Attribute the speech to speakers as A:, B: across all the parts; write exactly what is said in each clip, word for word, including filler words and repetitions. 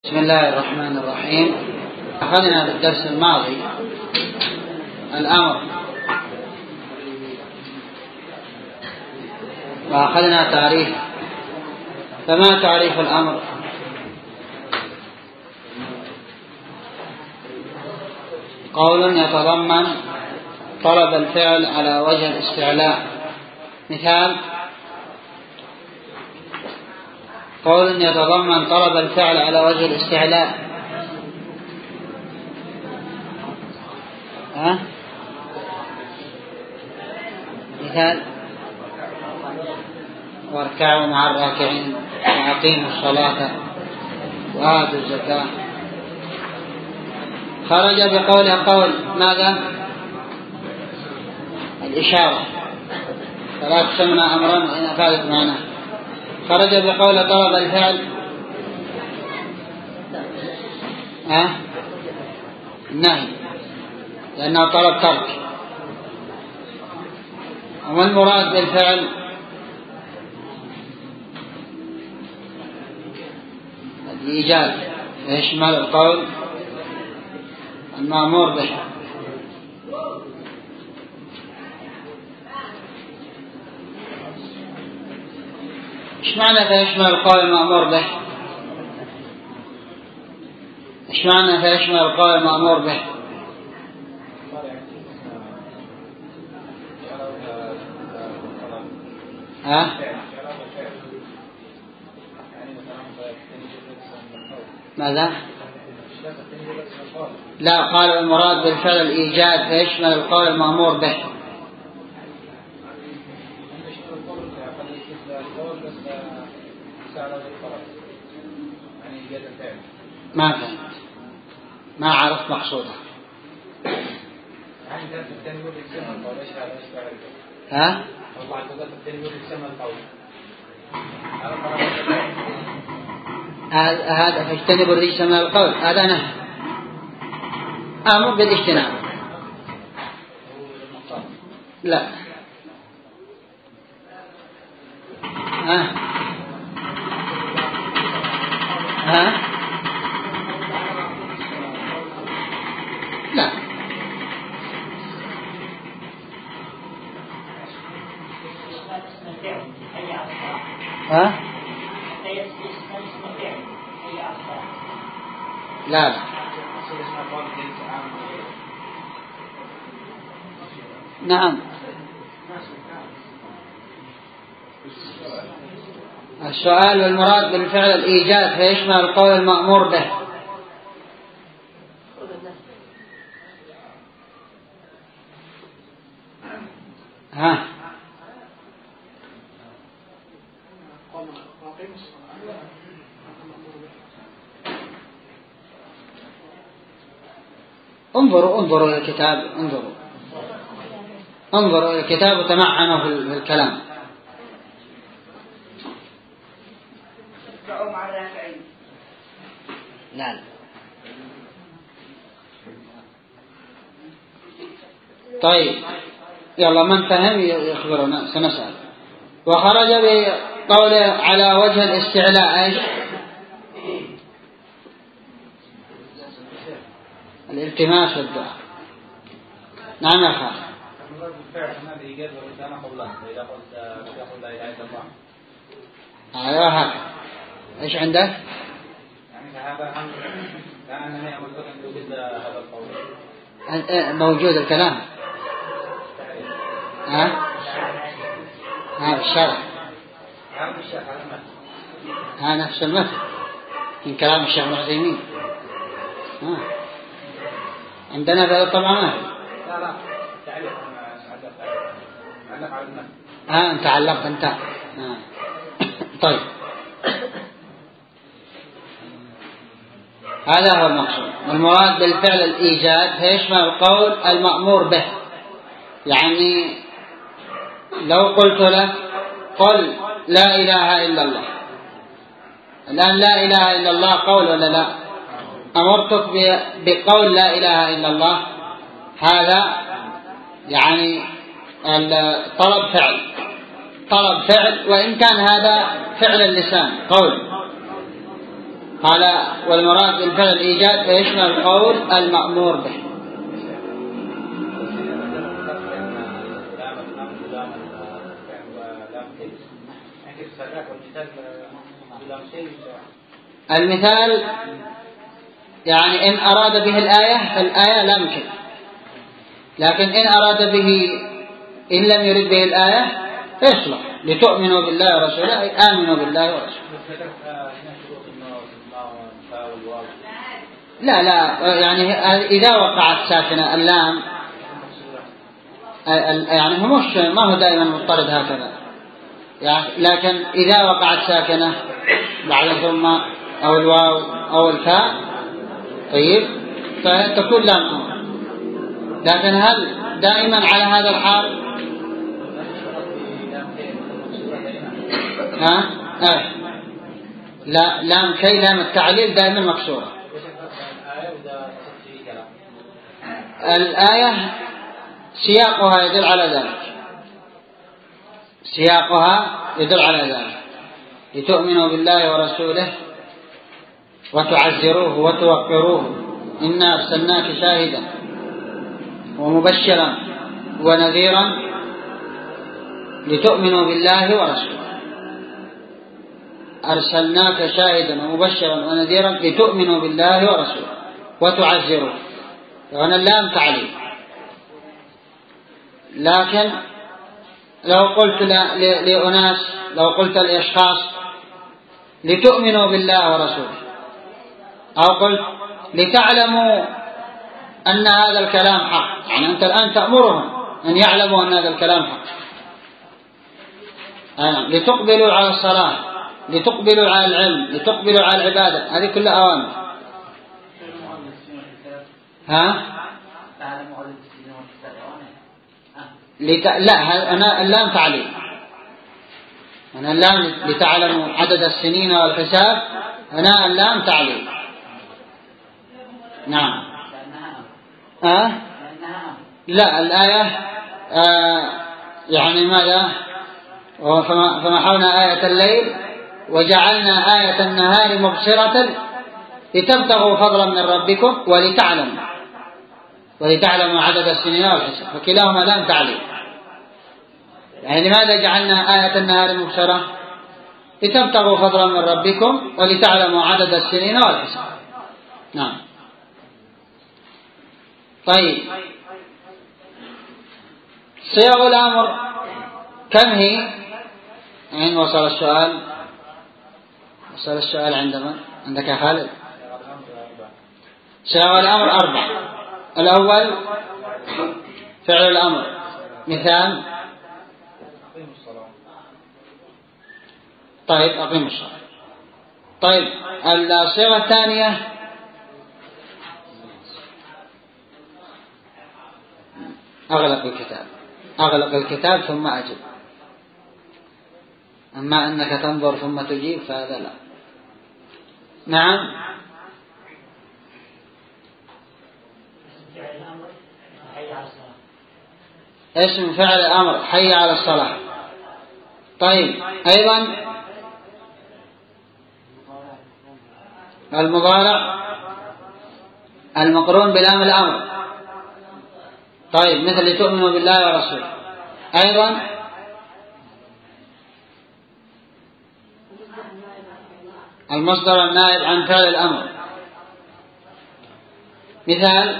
A: بسم الله الرحمن الرحيم. أخذنا في الدرس الماضي الأمر، وأخذنا تعريف. فما تعريف الأمر؟ قول يتضمن طلب الفعل على وجه الاستعلاء. مثال: قول يتضمن طلب الفعل على وجه الاستعلاء. ها؟ مثال: واركعوا مع الراكعين وأقيموا الصلاة وآتوا الزكاة. خرج بقوله قول ماذا؟ الإشارة، فلا تسمى أمرا وإن أفادت معناه. خرج بقول طلب الفعل ها؟ النهي، لأنه طلب ترك. وما المراد بالفعل؟ الإيجاب، يشمل القول المأمور به. إيش معنى فيشمل القول المأمور به؟ إيش معنى فيشمل القول المأمور به؟ ها؟ ماذا؟ لا، قال المراد بالفعل الإيجاد فيشمل القول المأمور به. ما فهمت، ما عرفت مقصوده. ها؟ هذا فاجتنبوا الرجس من القول، هذا نهي، أمر بالاجتناب. لا. ها؟ ها؟ لا. ها؟ لا. نعم. السؤال: والمراد بالفعل الإيجاد فيشمل القول المأمور به. ها؟ انظروا انظروا إلى الكتاب، انظروا انظروا إلى الكتاب وتمعنوا في الكلام. لا لا. طيب يلا، من فهم يخبرنا، سنسأل. وخرج بقوله على وجه الاستعلاء ايش؟ الالتماس والدعاء. نعم يا أخي. ايوه هكذا. ايش عندك؟
B: يعني هذا امر كان يأمر ان توجد هذا القول
A: موجود الكلام. ها؟ ها بالشرع. ها نفس المثل من كلام الشيخ ابن عثيمين. ها عندنا هذا طبعا ما في.
B: لا لا تعليق علق على المثل.
A: ها انت علقت انت. ها. طيب هذا هو المقصود. والمراد بالفعل الإيجاد فيشمل القول المأمور به. يعني لو قلت لك قل لا إله إلا الله، الآن لا إله إلا الله قول ولا لا؟ أمرتك بقول لا إله إلا الله، هذا يعني طلب فعل، طلب فعل، وإن كان هذا فعل اللسان قول. قال والمراد بالفعل الإيجاد فيشمل القول المأمور به. المثال يعني إن أراد به الآية فالآية لا يمكن، لكن إن أراد به إن لم يرد به الآية فيصلح لتؤمنوا بالله ورسوله، أي آمنوا بالله ورسوله. لا لا يعني إذا وقعت ساكنة اللام يعني هو مش ما هو دائما مضطرد هكذا يعني، لكن إذا وقعت ساكنة بعد ثم أو الواو أو الفاء طيب فتكون لام أمر. لكن هل دائما على هذا الحال؟ ها؟ أه. لا لام كي لام التعليل دائما مكسورة. الآية سياقها يدل على ذلك، سياقها يدل على ذلك لتؤمنوا بالله ورسوله وتعزروه وتوقروه إنا أرسلناك شاهدا ومبشرا ونذيرا لتؤمنوا بالله ورسوله. أرسلناك شاهدا ومبشرا ونذيرا لتؤمنوا بالله ورسوله وتعزروه، وأنا اللام تعليل. لكن لو قلت لأناس، لو قلت لأشخاص لتؤمنوا بالله ورسوله، أو قلت لتعلموا أن هذا الكلام حق، يعني أنت الآن تأمرهم أن يعلموا أن هذا الكلام حق. آه. لتقبلوا على الصلاة، لتقبلوا على العلم، لتقبلوا على العبادة، هذه كلها أوامر. ها؟ لت... لا أنا اللام تعليل، أنا اللام لتعلموا عدد السنين والحساب، أنا اللام تعليل. نعم. أه؟ لا الآية آه يعني ماذا؟ فمحونا آية الليل وجعلنا آية النهار مبصرة لتبتغوا فضلا من ربكم ولتعلموا ولتعلموا عدد السنين والحساب، فكلاهما لام تعليل. يعني لماذا جعلنا آية النهار مبصرة؟ لتبتغوا فضلا من ربكم ولتعلموا عدد السنين والحساب. نعم. طيب صيغ الأمر كم هي؟ عين وصل السؤال، وصل السؤال عندما عندك يا خالد. صيغ الأمر أربع. الأول فعل الأمر، مثال طيب أقيم الصلاة. طيب الصيغة الثانية أغلق الكتاب، أغلق الكتاب ثم أجب. أما أنك تنظر ثم تجيب فهذا لا. نعم. اسم فعل الأمر حي على الصلاة. طيب أيضا المضارع المقرون بلام الأمر، طيب مثل لتؤمنوا بالله ورسوله. أيضا المصدر النائب عن فعل الأمر، مثال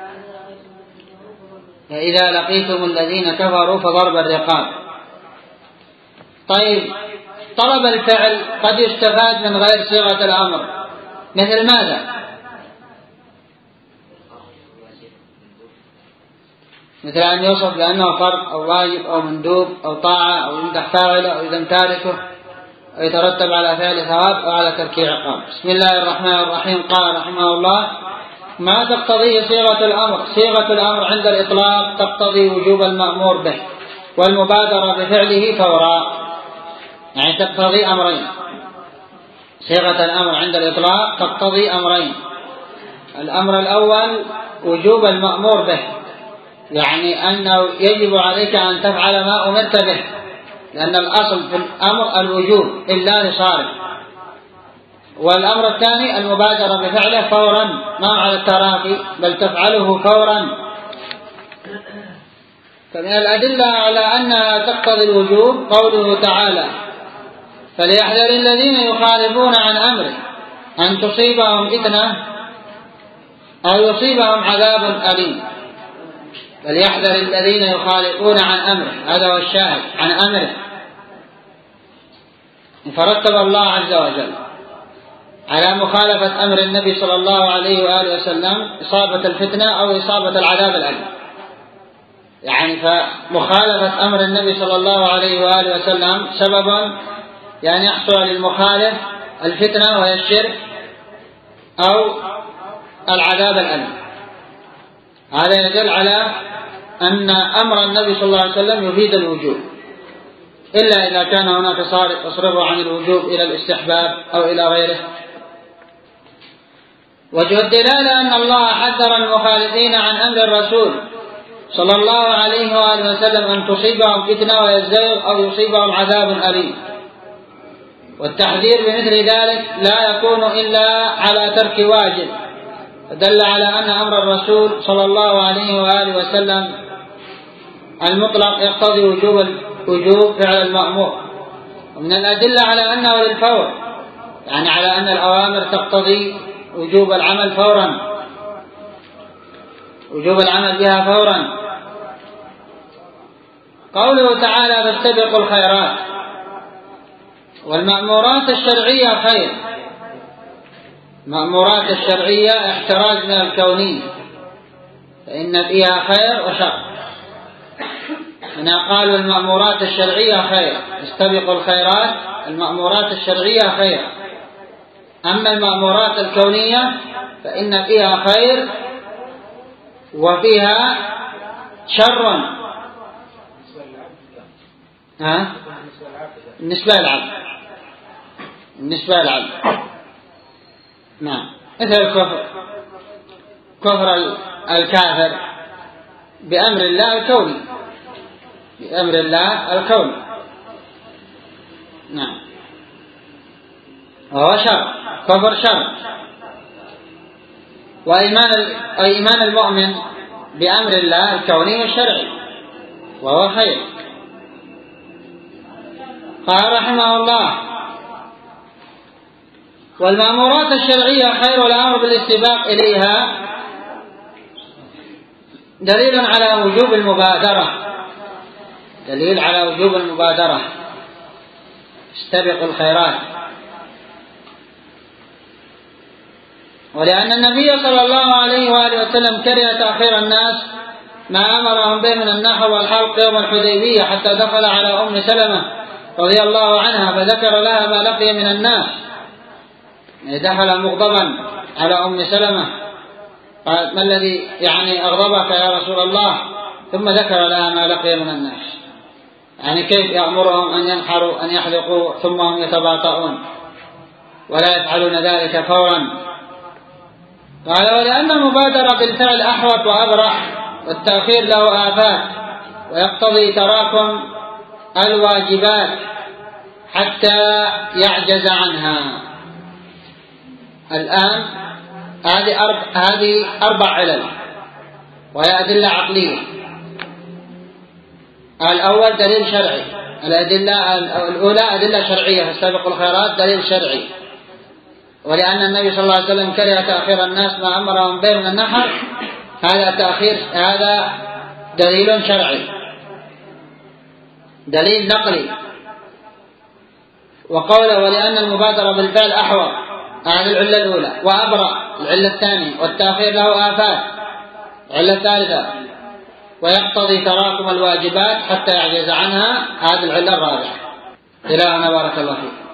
A: فإذا لقيتم الذين كفروا فضرب الرقاب. طيب طلب الفعل قد يستفاد من غير صيغة الأمر، مثل ماذا؟ مثل أن يوصف بأنه فرض أو واجب أو مندوب أو طاعة أو يمدح فاعله أو يذم تاركه أو يترتب على فعل ثواب أو على ترك عقاب. بسم الله الرحمن الرحيم. قال رحمه الله: ما تقتضيه صيغة الأمر. صيغة الأمر عند الإطلاق تقتضي وجوب المأمور به والمبادرة بفعله فورا، يعني تقتضي أمرين. صيغة الأمر عند الإطلاق تقتضي أمرين. الأمر الأول وجوب المأمور به، يعني أنه يجب عليك أن تفعل ما أمرت به، لأن الأصل في الأمر الوجوب إلا لصارف، والأمر الثاني المبادرة بفعله فورا، ما على التراخي بل تفعله فورا. فمن الأدلة على أنها تقتضي الوجوب قوله تعالى: فليحذر الذين يخالفون عن أمره أن تصيبهم فتنة أو يصيبهم عذاب أليم. فليحذر الذين يخالفون عن أمره، هذا هو الشاهد، عن أمره. فرتب الله عز وجل على مخالفة أمر النبي صلى الله عليه وآله وسلم إصابة الفتنة أو إصابة العذاب الأليم. يعني فمخالفة أمر النبي صلى الله عليه وآله وسلم سبب يعني يحصل للمخالف الفتنة وهي الشرك أو العذاب الأليم. هذا يدل على أن أمر النبي صلى الله عليه وسلم يفيد الوجوب، إلا إذا كان هناك صارف تصرفه عن الوجوب إلى الاستحباب أو إلى غيره. وجه الدلالة أن الله حذر المخالفين عن أمر الرسول صلى الله عليه وآله وسلم أن تصيبهم فتنة ويزداد أو يصيبهم عذاب أليم. والتحذير بمثل ذلك لا يكون إلا على ترك واجب، فدل على أن أمر الرسول صلى الله عليه وآله وسلم المطلق يقتضي وجوب وجوب فعل المأمور. ومن الأدلة على أنه للفور، يعني على أن الأوامر تقتضي وجوب العمل فورا، وجوب العمل بها فورا. قوله تعالى: فاستبقوا الخيرات. والمأمورات الشرعية خير، المأمورات الشرعية احتراز من الكونية، فإن فيها خير وشر. هنا قالوا المأمورات الشرعية خير، استبقوا الخيرات، المأمورات الشرعية خير. أما المأمورات الكونية فإن فيها خير وفيها شر. ها؟ بالنسبة للعبد، بالنسبة للعبد نعم، مثل الكفر، كفر الكافر بأمر الله الكوني، بأمر الله الكوني نعم، وهو شر، كفر شر. وإيمان إيمان المؤمن بأمر الله الكوني والشرعي وهو خير. قال رحمه الله: والمأمورات الشرعية خير، والأمر بالاستباق إليها دليل على وجوب المبادرة، دليل على وجوب المبادرة، استبقوا الخيرات. ولأن النبي صلى الله عليه وآله وسلم كره تأخير الناس ما أمرهم به من النحر والحلق يوم الحديبية، حتى دخل على أم سلمة رضي الله عنها فذكر لها ما لقي من الناس، دخل مغضبا على أم سلمة، قال: ما الذي يعني أغضبك يا رسول الله؟ ثم ذكر لها ما لقي من الناس، يعني كيف يأمرهم أن ينحروا أن يحلقوا ثم هم يتباطؤون ولا يفعلون ذلك فورا. قال: ولأن المبادرة بالفعل أحوط وأبرح، والتأخير له آفات، ويقتضي تراكم الواجبات حتى يعجز عنها. الآن هذه أربع, هذه أربع علل وهي أدلة عقلية. الأول دليل شرعي، الأدلة الأولى أدلة شرعية، فاستبقوا الخيرات دليل شرعي. ولأن النبي صلى الله عليه وسلم كره تأخير الناس ما أمرهم به من النحر، هذا تأخير، هذا دليل شرعي، دليل نقلي. وقوله: ولأن المبادرة بالفعل أحوط، هذه العلة الأولى، وأبرأ العلة الثانية، والتأخير له آفات العلة الثالثة، ويقتضي تراكم الواجبات حتى يعجز عنها، هذه العلة الرابعة. إلهنا بارك الله فيك.